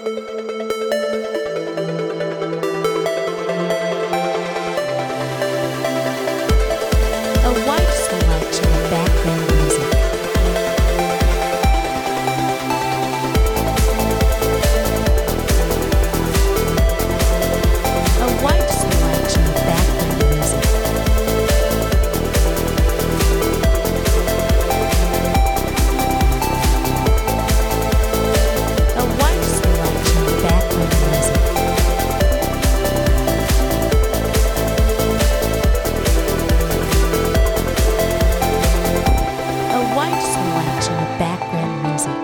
A wide selection of background music. A wide selection of background music. A wide selection of background music. A wide selection of background music.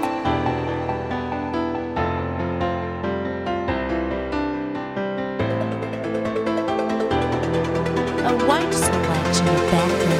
A wide selection of background